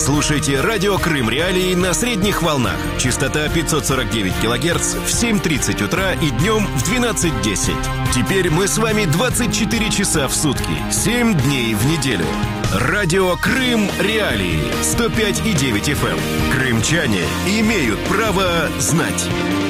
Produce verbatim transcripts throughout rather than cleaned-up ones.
Слушайте радио Крым Реалии на средних волнах. Частота пятьсот сорок девять килогерц в семь тридцать утра и днем в двенадцать десять. Теперь мы с вами двадцать четыре часа в сутки, семь дней в неделю. Радио Крым Реалии сто пять и девять эф эм. Крымчане имеют право знать.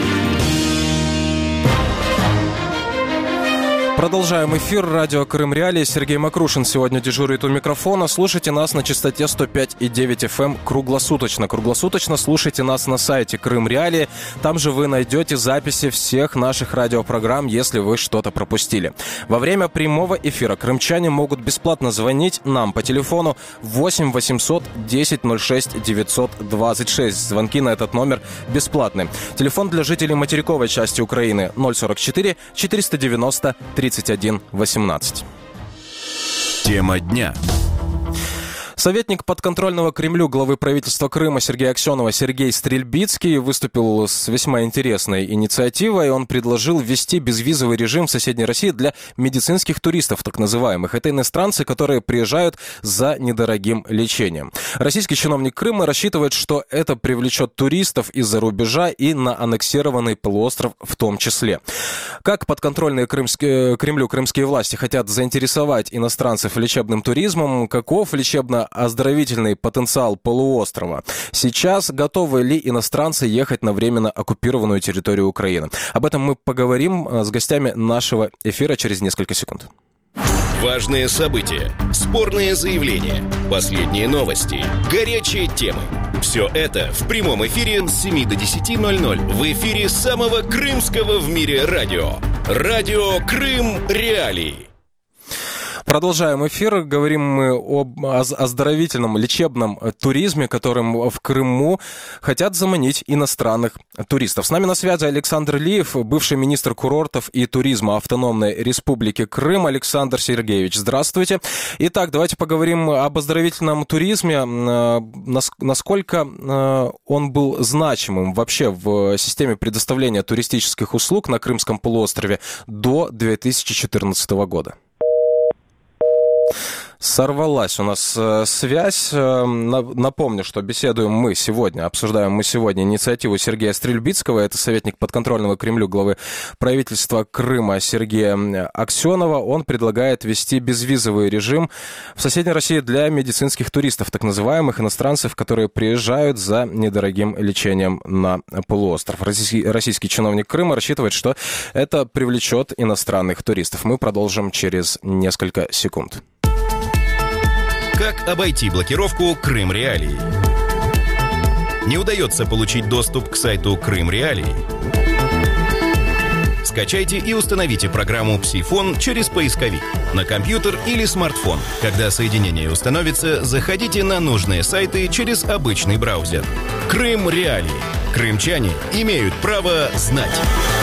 Продолжаем эфир. Радио Крым Реалии. Сергей Макрушин сегодня дежурит у микрофона. Слушайте нас на частоте сто пять и девять эф эм круглосуточно. Круглосуточно слушайте нас на сайте Крым Реалии. Там же вы найдете записи всех наших радиопрограмм, если вы что-то пропустили. Во время прямого эфира крымчане могут бесплатно звонить нам по телефону восемь восемьсот десять ноль шесть девятьсот двадцать шесть. Звонки на этот номер бесплатны. Телефон для жителей материковой части Украины ноль сорок четыре четыреста девяносто тридцать один восемнадцать. Тема дня. Советник подконтрольного Кремлю главы правительства Крыма Сергея Аксенова Сергей Стрельбицкий выступил с весьма интересной инициативой. Он предложил ввести безвизовый режим в соседней России для медицинских туристов, так называемых. Это иностранцы, которые приезжают за недорогим лечением. Российский чиновник Крыма рассчитывает, что это привлечет туристов из-за рубежа и на аннексированный полуостров в том числе. Как подконтрольные крымские, Кремлю крымские власти хотят заинтересовать иностранцев лечебным туризмом, каков лечебно оздоровительный потенциал полуострова. Сейчас готовы ли иностранцы ехать на временно оккупированную территорию Украины? Об этом мы поговорим с гостями нашего эфира через несколько секунд. Важные события, спорные заявления, последние новости, горячие темы. Все это в прямом эфире с семи до десяти ноль-ноль в эфире самого крымского в мире радио. Радио Крым Реалии. Продолжаем эфир. Говорим мы об оздоровительном лечебном туризме, которым в Крыму хотят заманить иностранных туристов. С нами на связи Александр Лиев, бывший министр курортов и туризма Автономной Республики Крым. Александр Сергеевич, здравствуйте. Итак, давайте поговорим об оздоровительном туризме. Насколько он был значимым вообще в системе предоставления туристических услуг на Крымском полуострове до две тысячи четырнадцатого года? Сорвалась у нас э, связь. Э, напомню, что беседуем мы сегодня, обсуждаем мы сегодня инициативу Сергея Стрельбицкого. Это советник подконтрольного Кремлю главы правительства Крыма Сергея Аксенова. Он предлагает ввести безвизовый режим в соседней России для медицинских туристов, так называемых иностранцев, которые приезжают за недорогим лечением на полуостров. Российский, российский чиновник Крыма рассчитывает, что это привлечет иностранных туристов. Мы продолжим через несколько секунд. Как обойти блокировку Крым Реалии? Не удается получить доступ к сайту Крым Реалии? Скачайте и установите программу «Псифон» через поисковик на компьютер или смартфон. Когда соединение установится, заходите на нужные сайты через обычный браузер. Крым Реалии. Крымчане имеют право знать.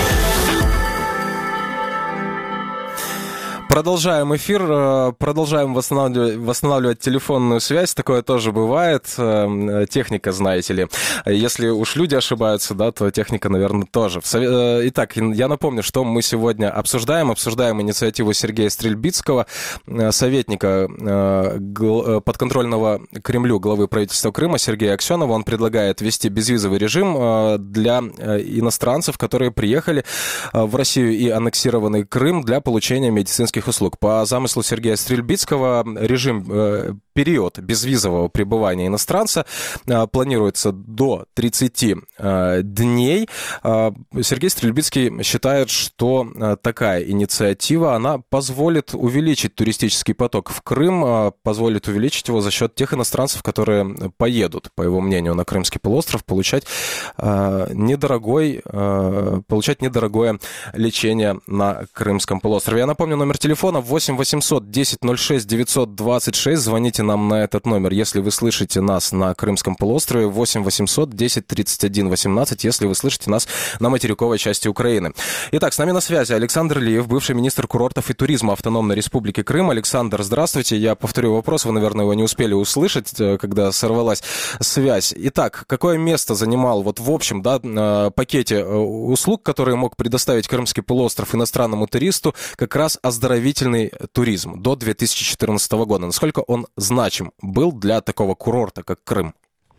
Продолжаем эфир, продолжаем восстанавливать, восстанавливать телефонную связь. Такое тоже бывает. Техника, знаете ли. Если уж люди ошибаются, да, то техника, наверное, тоже. Итак, я напомню, что мы сегодня обсуждаем. Обсуждаем инициативу Сергея Стрельбицкого, советника подконтрольного Кремлю главы правительства Крыма Сергея Аксенова. Он предлагает ввести безвизовый режим для иностранцев, которые приехали в Россию и аннексированный Крым для получения медицинских услуг. По замыслу Сергея Стрельбицкого режим, э, период безвизового пребывания иностранца э, планируется до тридцати э, дней. Э, Сергей Стрельбицкий считает, что э, такая инициатива, она позволит увеличить туристический поток в Крым, э, позволит увеличить его за счет тех иностранцев, которые поедут, по его мнению, на Крымский полуостров, получать э, недорогой, э, получать недорогое лечение на Крымском полуострове. Я напомню, номер телефона телефона восемь восемьсот десять ноль шесть девятьсот двадцать шесть. Звоните нам на этот номер, если вы слышите нас на Крымском полуострове. восемь восемьсот десять тридцать один восемнадцать, если вы слышите нас на материковой части Украины. Итак, с нами на связи Александр Лиев, бывший министр курортов и туризма Автономной Республики Крым. Александр, здравствуйте. Я повторю вопрос, вы, наверное, его не успели услышать, когда сорвалась связь. Итак, какое место занимал вот в общем, да, пакете услуг, которые мог предоставить Крымский полуостров иностранному туристу, как раз оздоровительный туризм до две тысячи четырнадцатого года? Насколько он значим был для такого курорта, как Крым?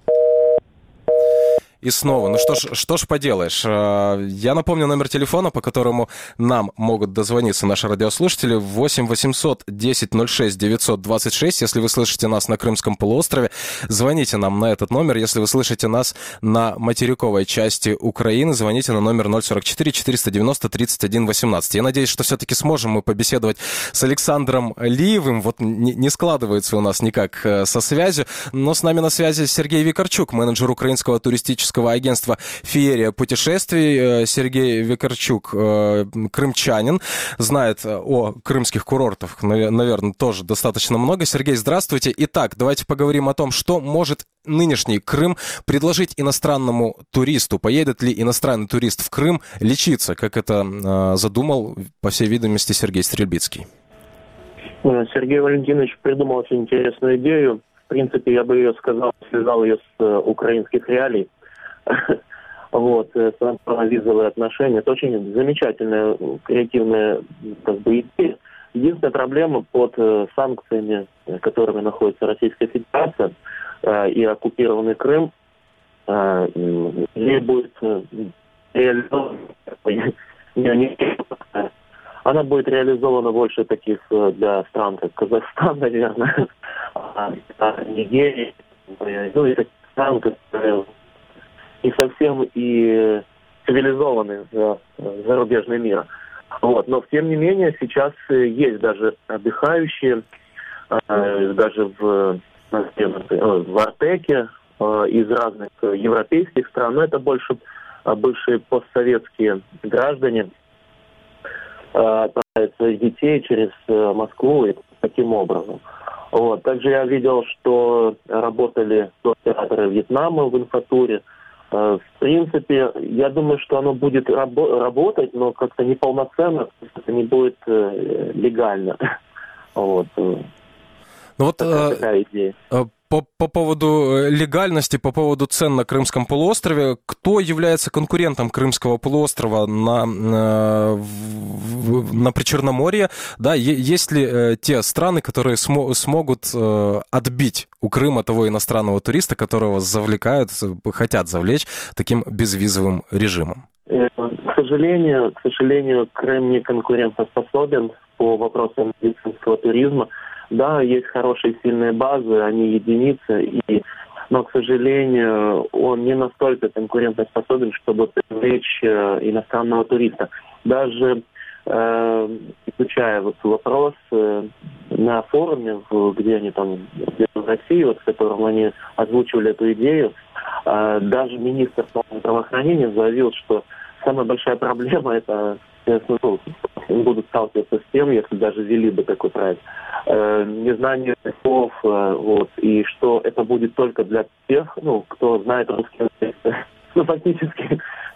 И снова, ну что ж, что ж поделаешь. Я напомню номер телефона, по которому нам могут дозвониться наши радиослушатели. восемь восемьсот десять ноль шесть девятьсот двадцать шесть. Если вы слышите нас на Крымском полуострове, звоните нам на этот номер. Если вы слышите нас на материковой части Украины, звоните на номер ноль сорок четыре четыреста девяносто тридцать один восемнадцать. Я надеюсь, что все-таки сможем мы побеседовать с Александром Лиевым. Вот не, не складывается у нас никак со связью, но с нами на связи Сергей Викарчук, менеджер украинского туристического агентства «Феерия путешествий». Сергей Викарчук, крымчанин, знает о крымских курортах, наверное, тоже достаточно много. Сергей, здравствуйте. Итак, давайте поговорим о том, что может нынешний Крым предложить иностранному туристу. Поедет ли иностранный турист в Крым лечиться, как это задумал, по всей видимости, Сергей Стрельбицкий? Сергей Валентинович придумал очень интересную идею. В принципе, я бы ее сказал, связал ее с украинских реалий. Вот, визовые отношения. Это очень замечательная, креативная, как бы, идея. Единственная проблема под санкциями, которыми находится Российская Федерация и оккупированный Крым, ей будет реализована, она будет реализована больше таких для стран, как Казахстан, наверное, Нигерия, ну и таких стран, которые не совсем и цивилизованный за зарубежный мир. Вот. Но, тем не менее, сейчас есть даже отдыхающие, э, даже в, в Артеке, э, из разных европейских стран, но это больше э, бывшие постсоветские граждане, э, отправляют своих детей через э, Москву и таким образом. Вот. Также я видел, что работали операторы Вьетнама в инфотуре. В принципе, я думаю, что оно будет рабо- работать, но как-то неполноценно, это не будет э, легально. Вот. Ну вот такая идея. По, по поводу легальности, по поводу цен на Крымском полуострове, кто является конкурентом Крымского полуострова на, на, на Причерноморье? Да, есть ли те страны, которые смо, смогут отбить у Крыма того иностранного туриста, которого завлекают, хотят завлечь таким безвизовым режимом? К сожалению, к сожалению, Крым не конкурентоспособен по вопросам медицинского туризма. Да, есть хорошие сильные базы, они единицы, и, но, к сожалению, он не настолько конкурентоспособен, чтобы привлечь э, иностранного туриста. Даже э, изучая вот вопрос э, на форуме, где они там, где в России, вот, в котором они озвучивали эту идею, э, даже министр здравоохранения заявил, что самая большая проблема — это, ну, будут сталкиваться с тем, если даже ввели бы такой проект, э, незнание языков, э, вот, и что это будет только для тех, ну, кто знает русский язык. Ну, фактически,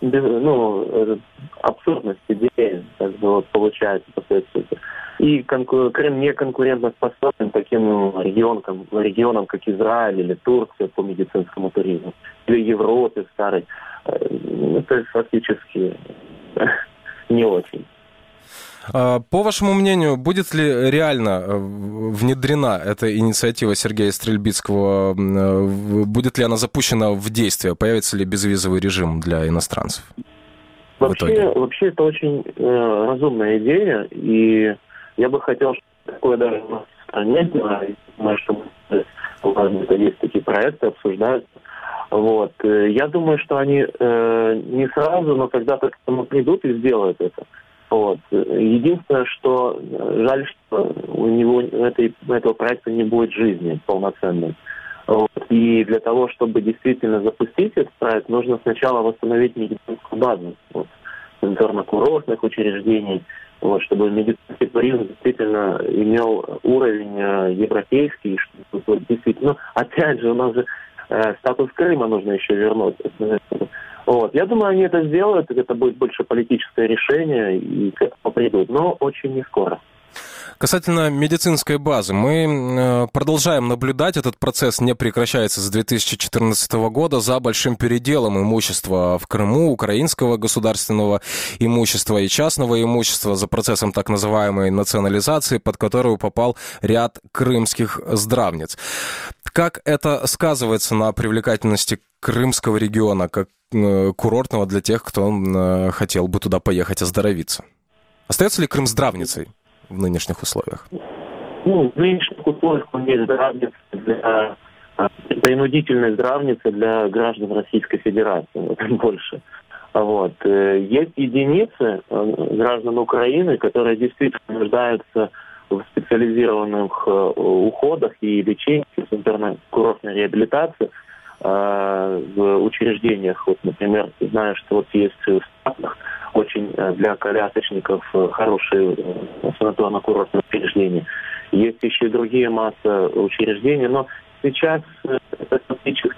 ну, абсурдность идеи, как бы, вот, получается, по сути. И конкур... Крым не конкурентоспособен таким регионам, регионам, как Израиль или Турция по медицинскому туризму, или Европе старой. Это фактически не очень. По вашему мнению, будет ли реально внедрена эта инициатива Сергея Стрельбицкого? Будет ли она запущена в действие? Появится ли безвизовый режим для иностранцев? Вообще, вообще это очень э, разумная идея, и я бы хотел, чтобы такое даже у нас в стране, знаю, что это есть такие проекты, обсуждаются. Вот. Я думаю, что они э, не сразу, но когда-то к этому придут и сделают это. Вот. Единственное, что жаль, что у него этой, этого проекта не будет жизни полноценной. Вот. И для того, чтобы действительно запустить этот проект, нужно сначала восстановить медицинскую базу, вот, санаторно-курортных учреждений, вот, чтобы медицинский туризм действительно имел уровень э, европейский, чтобы вот, действительно, ну, опять же, у нас же э, статус Крыма нужно еще вернуть. Вот. Я думаю, они это сделают, это будет больше политическое решение, и к этому придут, но очень не скоро. Касательно медицинской базы, мы продолжаем наблюдать, этот процесс не прекращается с две тысячи четырнадцатого года, за большим переделом имущества в Крыму, украинского государственного имущества и частного имущества, за процессом так называемой национализации, под которую попал ряд крымских здравниц. Как это сказывается на привлекательности крымского региона, как курортного для тех, кто хотел бы туда поехать оздоровиться? Остается ли Крым здравницей в нынешних условиях? Ну, в нынешних условиях он есть здравница для принудительной здравницы для граждан Российской Федерации, больше. Вот. Есть единицы граждан Украины, которые действительно нуждаются в специализированных уходах и лечении, санитарно-курортной реабилитации в учреждениях. Вот, например, знаю, что вот есть в Штатах очень для колясочников хорошие санаторно-курортные учреждения. Есть еще и другие масса учреждений, но сейчас это фактически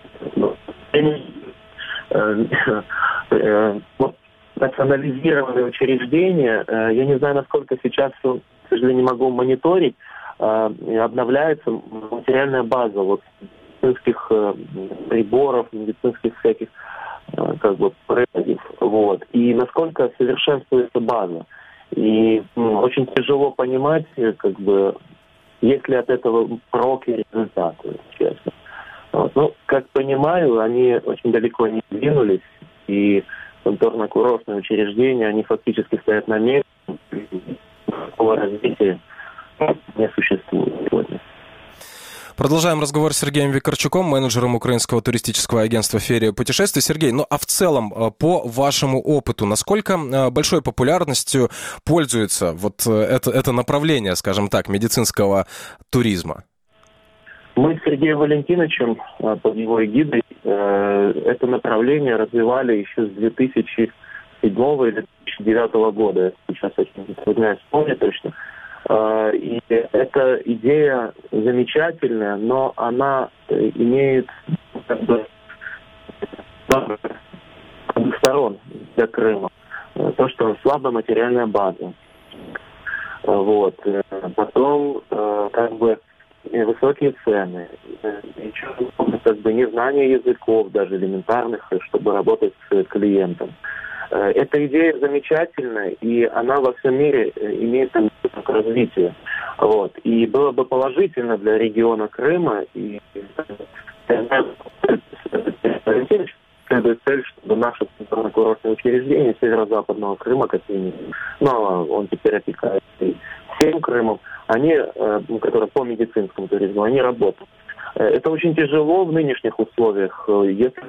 национализированные учреждения, я не знаю, насколько сейчас, к сожалению, не могу мониторить, обновляется материальная база вот медицинских приборов, медицинских всяких как бы проектов, вот. И насколько совершенствуется база. И ну, очень тяжело понимать, как бы, есть ли от этого прок и результаты, честно. Вот. Ну, как понимаю, они очень далеко не двинулись, и санаторно-курортные учреждения, они фактически стоят на месте, такого развития не существует сегодня. Продолжаем разговор с Сергеем Викарчуком, менеджером украинского туристического агентства «Феерия путешествий». Сергей, ну а в целом, по вашему опыту, насколько большой популярностью пользуется вот это, это направление, скажем так, медицинского туризма? Мы с Сергеем Валентиновичем под его эгидой это направление развивали еще с две тысячи седьмого или две тысячи девятого года. Сейчас очень трудно вспомнить точно. И эта идея замечательная, но она имеет как бы двух сторон для Крыма. То, что слабая материальная база. Вот. Потом как бы высокие цены. Еще как бы незнание языков, даже элементарных, чтобы работать с клиентом. Эта идея замечательная, и она во всем мире имеет к развитию. Вот. И было бы положительно для региона Крыма, и следует цель, чтобы наше санаторно-курортное учреждение северо-западного Крыма, как минимум, но он теперь опекает всем Крымом, они, которые по медицинскому туризму, они работают. Это очень тяжело в нынешних условиях, если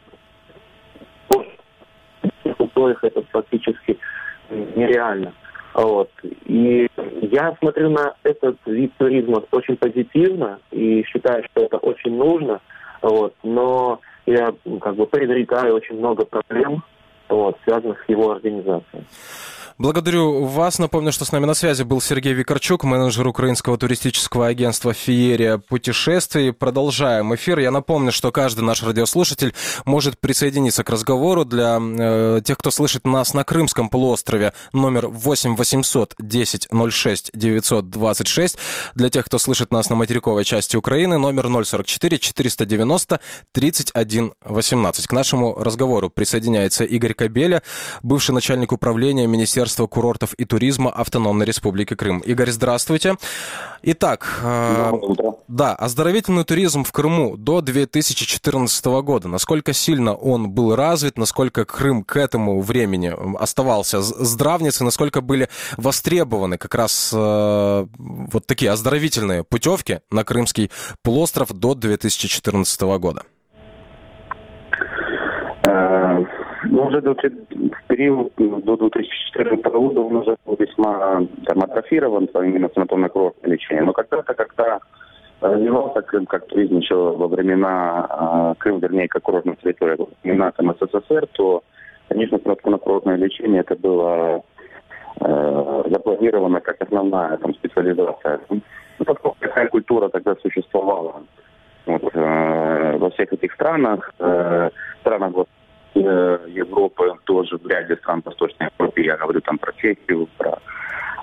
в условиях это фактически нереально. Вот. И я смотрю на этот вид туризма очень позитивно и считаю, что это очень нужно. Вот. Но я как бы предрекаю очень много проблем, вот, связанных с его организацией. Благодарю вас. Напомню, что с нами на связи был Сергей Викарчук, менеджер украинского туристического агентства «Феерия путешествий». Продолжаем эфир. Я напомню, что каждый наш радиослушатель может присоединиться к разговору. Для э, тех, кто слышит нас на Крымском полуострове, номер восемь восемьсот десять ноль шесть девятьсот двадцать шесть. Для тех, кто слышит нас на материковой части Украины, номер ноль сорок четыре четыреста девяносто тридцать один восемнадцать. К нашему разговору присоединяется Игорь Кобеля, бывший начальник управления Министерства курортов и туризма Автономной Республики Крым. Игорь, здравствуйте. Итак, э, да, оздоровительный туризм в Крыму до две тысячи четырнадцатого года. Насколько сильно он был развит, насколько Крым к этому времени оставался здравницей, насколько были востребованы как раз э, вот такие оздоровительные путевки на Крымский полуостров до две тысячи четырнадцатого года? Ну, уже в период до две тысячи четырнадцатого года он уже был весьма там, атрофирован, именно санаторно-курортное лечение. Но когда-то, когда развивался Крым как туризм еще во времена, Крым, вернее, как курортная территория, во времена там, СССР, то, конечно, санаторно-курортное лечение это было э, запланировано как основная там, специализация. Ну, поскольку такая культура тогда существовала вот, э, во всех этих странах, э, странах вот, Европы, тоже в ряде стран Восточной Европы, я говорю там про Чехию, про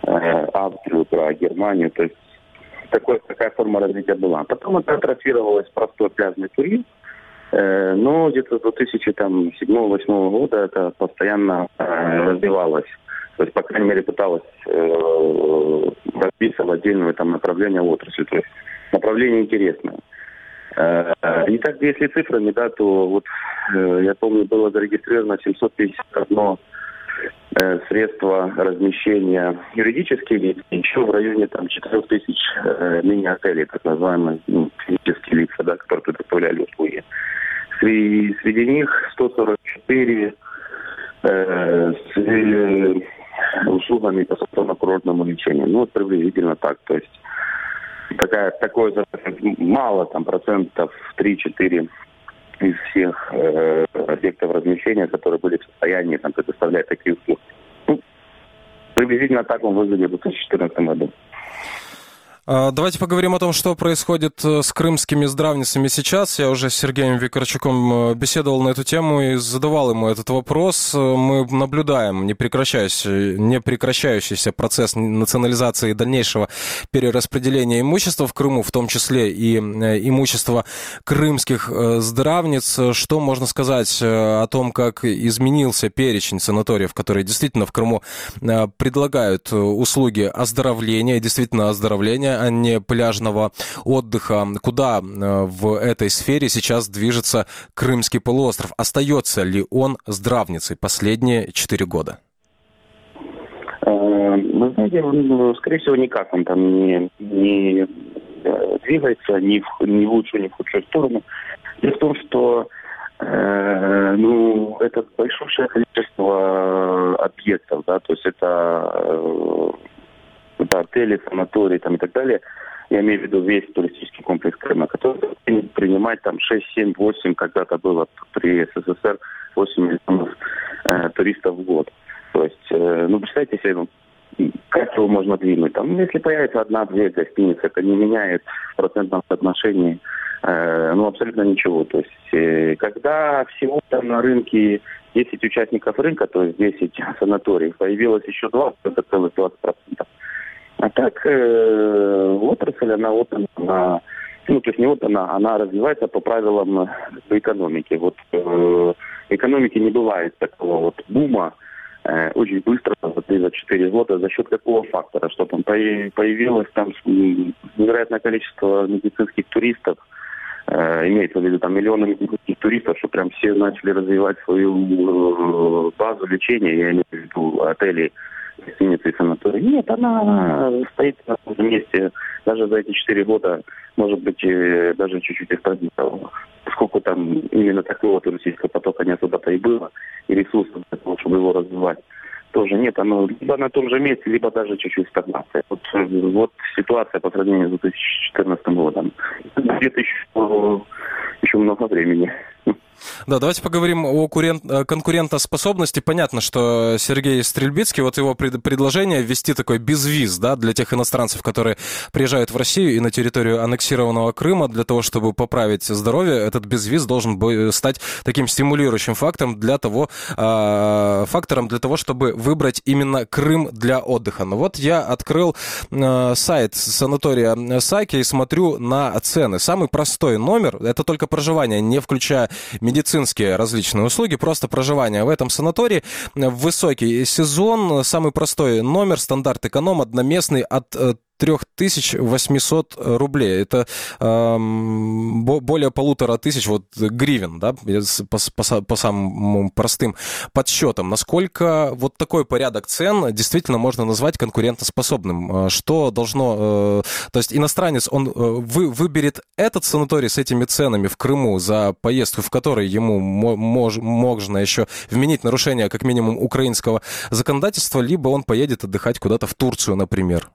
э, Австрию, про Германию. То есть такой, такая форма развития была. Потом это атрофировалось простой пляжный туризм. Э, но где-то с две тысячи седьмого-восьмого года это постоянно э, развивалось. То есть, по крайней мере, пыталась э, разбиться в отдельное там направление отрасли. То есть направление интересное. Э, и так, если цифрами, да, то вот э, я помню, было зарегистрировано семьсот пятьдесят одно э, средство размещения юридических лиц, еще в районе там четырех тысяч э, мини-отелей, так называемые ну, физические лица, да, которые предоставляли услуги. Среди, среди них сто сорок четыре э, с э, услугами по санаторно-курортному лечению. Ну, вот приблизительно так. То есть такая, такое мало, там, процентов три-четыре из всех э, объектов размещения, которые были в состоянии там, предоставлять такие услуги. Ну, приблизительно так он выглядел в две тысячи четырнадцатом году. Давайте поговорим о том, что происходит с крымскими здравницами сейчас. Я уже с Сергеем Викторчуком беседовал на эту тему и задавал ему этот вопрос. Мы наблюдаем непрекращающийся, непрекращающийся процесс национализации и дальнейшего перераспределения имущества в Крыму, в том числе и имущества крымских здравниц. Что можно сказать о том, как изменился перечень санаториев, которые действительно в Крыму предлагают услуги оздоровления, действительно оздоровления, а не пляжного отдыха. Куда в этой сфере сейчас движется Крымский полуостров? Остается ли он здравницей последние четыре года? Вы знаете, он, скорее всего, никак он там не, не двигается ни в, ни в лучшую, ни в худшую сторону. Дело в том, что э, ну, это большое количество объектов, да, то есть это э, это отели, санатории там, и так далее. Я имею в виду весь туристический комплекс Крыма, который принимать там шесть, семь, восемь, когда-то было при СССР восемь миллионов э, туристов в год. То есть, э, ну, представьте себе, ну, как его можно двинуть? Там, если появится одна-две гостиницы, это не меняет в процентном соотношении э, ну, абсолютно ничего. То есть, э, когда всего там на рынке десять участников рынка, то есть десять санаториев, появилось еще двадцать, это целых двадцать процентов. А так э, отрасль, она вот она, ну, то есть не вот она, она развивается по правилам экономики. Вот э, экономики не бывает такого вот бума э, очень быстро, за три-четыре года, за счет какого фактора, что там появилось там невероятное количество медицинских туристов, э, имеется в виду там миллионы медицинских туристов, что прям все начали развивать свою э, базу лечения, я имею в виду отели, гостиницы и санатории. Нет, она стоит на том же месте даже за эти четыре года, может быть, даже чуть-чуть экспандировала. Поскольку там именно такого туристического потока не особо-то и было, и ресурсов для того, чтобы его развивать, тоже нет. Оно либо на том же месте, либо даже чуть-чуть стагнация. Вот, вот ситуация по сравнению с две тысячи четырнадцатым годом. Где-то еще, еще много времени. Да, давайте поговорим о конкурентоспособности. Понятно, что Сергей Стрельбицкий, вот его предложение ввести такой безвиз, да, для тех иностранцев, которые приезжают в Россию и на территорию аннексированного Крыма, для того, чтобы поправить здоровье, этот безвиз должен стать таким стимулирующим фактором для того, э, фактором для того, чтобы выбрать именно Крым для отдыха. Но вот я открыл э, сайт санатория Саки и смотрю на цены. Самый простой номер, это только проживание, не включая медицинские различные услуги, просто проживание в этом санатории. В высокий сезон самый простой номер, стандарт эконом, одноместный от три тысячи восемьсот рублей. Это э, более полутора тысяч вот, гривен, да, по, по, по самым простым подсчетам. Насколько вот такой порядок цен действительно можно назвать конкурентоспособным? Что должно... Э, то есть иностранец, он вы, выберет этот санаторий с этими ценами в Крыму за поездку, в которой ему мож, можно еще вменить нарушение как минимум украинского законодательства, либо он поедет отдыхать куда-то в Турцию, например.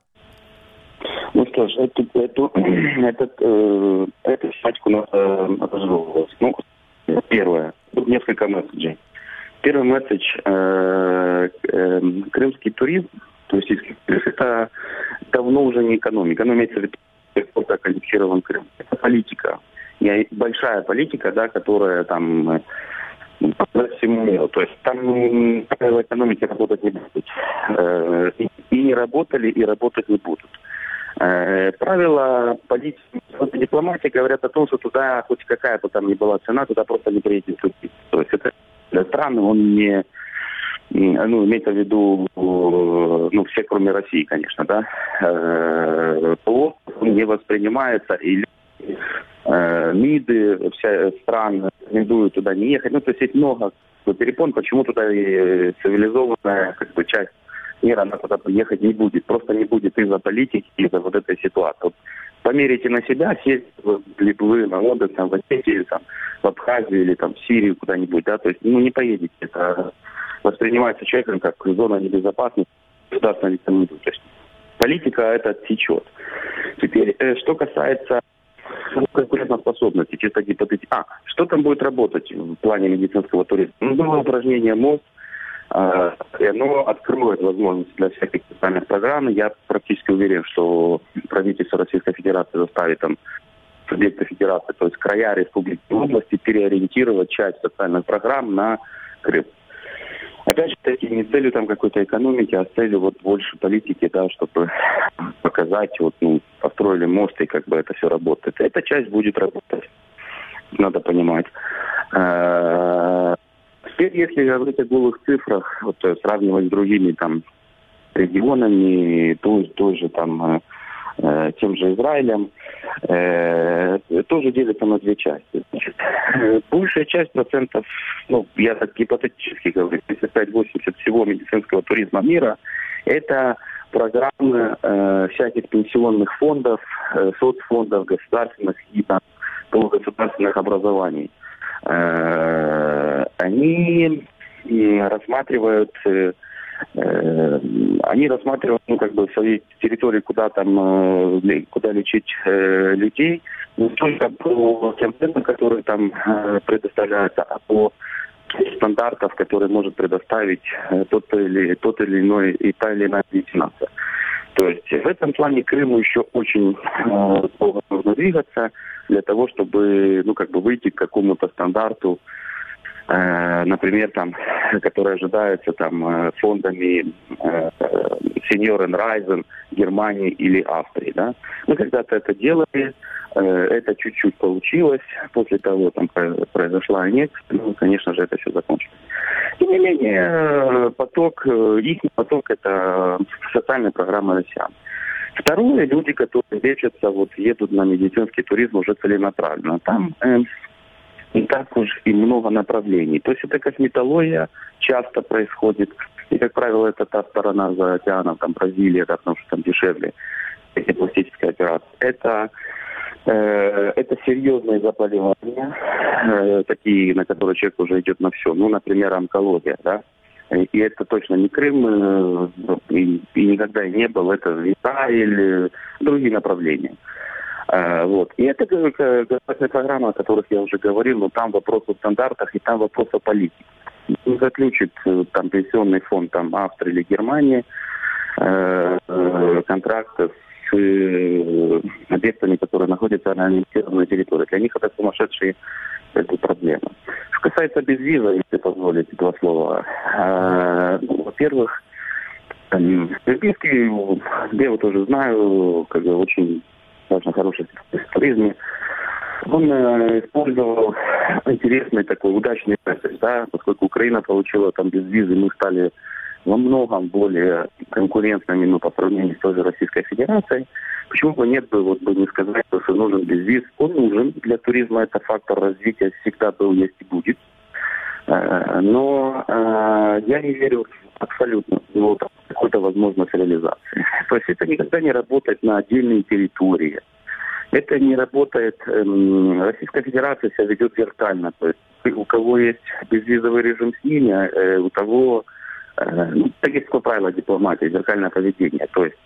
Ну что ж, эту, эту, этот, э, эту статьку надо разжевывать. Ну, первое. Тут несколько месседжей. Первый месседж. Э, э, крымский туризм, туристический туризм, это давно уже не экономика. Но имеется в виду, как аннексирован Крым. Это политика. И большая политика, да, которая там показать всему миру. То есть там правила экономики работать не будут. Э, и, и не работали, и работать не будут. Э, правила политики, дипломатии говорят о том, что туда, хоть какая-то там ни была цена, туда просто не приедет турист. То есть это для страны он не... Ну, имеется в виду, ну, все, кроме России, конечно, да, э, полуостров не воспринимается, и э, МИДы, вся страны рекомендуют туда не ехать. Ну, то есть есть много перепон, почему туда и цивилизованная, как бы, часть мира, она туда ехать не будет. Просто не будет из-за политики, из-за вот этой ситуации. Вот померите на себя, сесть либо вы на отдых, там, в Осетии, там, в Абхазию или там в Сирию куда-нибудь, да, то есть, ну, не поедете. Это воспринимается человеком как зона небезопасности, государственной рекомендует. То есть политика это течет. Теперь, э, что касается конкурентоспособности, чисто гипотетически. А, что там будет работать в плане медицинского туризма? Ну, было упражнение МОЗ, э, и оно откроет возможности для всяких специальных программ. Я практически уверен, что правительство Российской Федерации заставит там субъекты федерации, то есть края, республики, области, переориентировать часть социальных программ на Крым. Опять же таки, не с целью там какой-то экономики, а с целью вот больше политики, да, чтобы показать, вот, ну, построили мост, и как бы это все работает. Эта часть будет работать, надо понимать. Теперь, если говорить о голых цифрах, вот, сравнивать с другими там регионами, то, тоже там э, тем же Израилем, э, тоже делится на две части. Значит, большая часть процентов, ну, я так гипотетически говорю, семьдесят пять - восемьдесят всего медицинского туризма мира, это программы э, всяких пенсионных фондов, э, соцфондов, государственных и там, полугосударственных образований. Э, они э, рассматривают... Э, Они рассматривают, ну, как бы, свои территории, куда там, куда лечить э, людей, не только по тем ценам, которые там э, предоставляются, а по стандартам, которые может предоставить э, тот или тот или иной и та или иная дестинация. То есть в этом плане Крыму еще очень э, долго нужно двигаться для того, чтобы, ну, как бы, выйти к какому-то стандарту, например, там, которые ожидаются там фондами э, Senior and Raisin Германии или Австрии, да. Мы когда-то это делали, э, это чуть-чуть получилось, после того там произошла аннексия, ну, конечно же, это все закончилось. Тем не менее, поток, их поток это социальная программа россиян. Второе, люди, которые лечатся, вот едут на медицинский туризм уже целенаправленно. Там э, не так уж и много направлений. То есть это косметология часто происходит. И, как правило, это та сторона за океаном, там Бразилия, да, потому что там дешевле эти пластические операции. Это, э, это серьезные заболевания, э, такие, на которые человек уже идет на все. Ну, например, онкология, да. И это точно не Крым, э, и, и никогда и не был. Это Израиль, э, другие направления. Uh, вот. И это государственная программа, о которых я уже говорил, но там вопрос о стандартах и там вопрос о политике. Заключит там пенсионный фонд там, Австрии или Германии э, э, контракты с э, объектами, которые находятся на аннексированной территории. Для них это сумасшедшие это проблема. Что касается безвиза, если позволите два слова. Э, ну, во-первых, Олимпийский, я его тоже знаю, как бы очень достаточно хороший в туризме. Он э, использовал интересный такой удачный месседж, да, поскольку Украина получила там без визы, мы стали во многом более конкурентными, ну, по сравнению с той же Российской Федерацией. Почему бы нет бы, вот бы не сказать, что нужен безвиз? Он нужен для туризма, это фактор развития всегда был, есть и будет. Э, но э, я не верю абсолютно в его какую-то возможность реализации. То есть это никогда не работает на отдельной территории. Это не работает... Эм, Российская Федерация себя ведет вертикально. То есть у кого есть безвизовый режим с ними, э, у того... Э, ну, так есть такое правило дипломатии, зеркальное поведение. То есть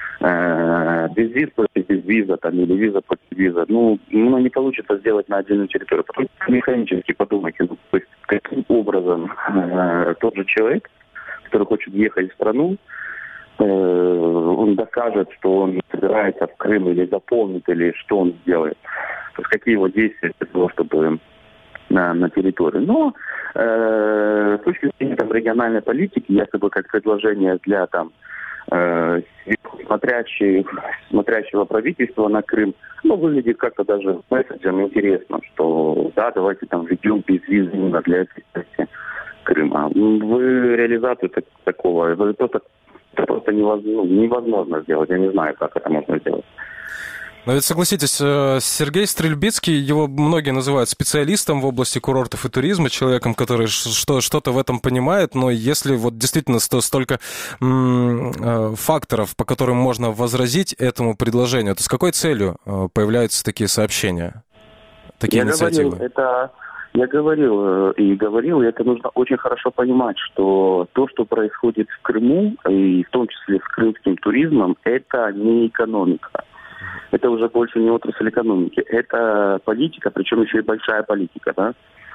э, безвиз против безвиза, там, или виза против виза. Ну, ну, не получится сделать на отдельную территорию. Потом механически подумайте, ну, то есть каким образом э, тот же человек, который хочет ехать в страну, э, он докажет, что он собирается в Крым или заполнит, или что он сделает. То есть какие его действия для того, чтобы на, на территории. Но э, с точки зрения там, региональной политики, якобы как предложение для там, э, смотрящего, смотрящего правительства на Крым, ну, выглядит как-то даже месседжем интересно, что да, давайте там введем безвиз именно для этой части Крыма. Вы реализацию так, такого, это просто, это просто невозможно, невозможно сделать. Я не знаю, как это можно сделать. Но ведь согласитесь, Сергей Стрельбицкий, его многие называют специалистом в области курортов и туризма, человеком, который что- что-то в этом понимает, но если вот действительно столько м- факторов, по которым можно возразить этому предложению, то с какой целью появляются такие сообщения, такие Я инициативы? Говорил, это... Я говорил и говорил, и это нужно очень хорошо понимать, что то, что происходит в Крыму, и в том числе с крымским туризмом, это не экономика. Это уже больше не отрасль экономики. Это политика, причем еще и большая политика, да.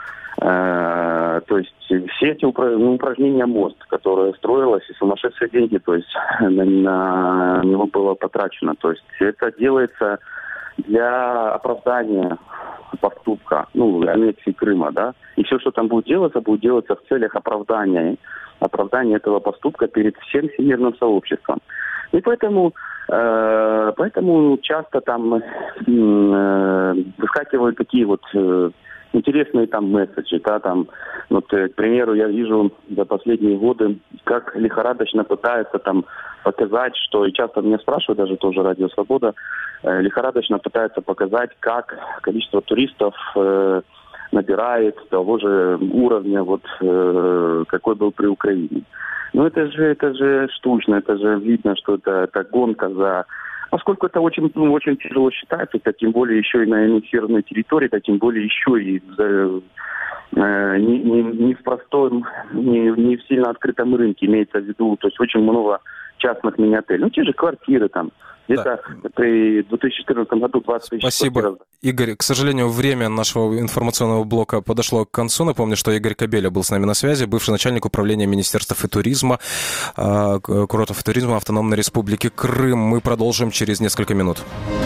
А, то есть все эти упра- ну, упражнения МОСТ, которое строилось, и сумасшедшие деньги, то есть на, на него было потрачено. То есть это делается для оправдания поступка, ну, аннексии Крыма, да. И все, что там будет делаться, будет делаться в целях оправдания, оправдания этого поступка перед всем всемирным сообществом. И поэтому, э, поэтому часто там э, выскакивают такие вот э, интересные там месседжи, да, там, вот, к примеру, я вижу за последние годы, как лихорадочно пытаются там показать, что, и часто меня спрашивают, даже тоже Радио Свобода, э, лихорадочно пытаются показать, как количество туристов э, набирает того же уровня, вот, э, какой был при Украине. Ну, это же, это же штучно, это же видно, что это, это гонка за... Поскольку это очень, ну, очень тяжело считается, это тем более еще и на аннексированной территории, это тем более еще и за, э, не, не, не в простом, не, не в сильно открытом рынке, имеется в виду, то есть очень много частных мини-отелей. Ну, те же квартиры там. Где-то да. При две тысячи четырнадцатом году двадцать тысяч. Спасибо, Игорь. К сожалению, время нашего информационного блока подошло к концу. Напомню, что Игорь Кобеля был с нами на связи, бывший начальник управления Министерства и туризма, курортов и туризма Автономной Республики Крым. Мы продолжим через несколько минут.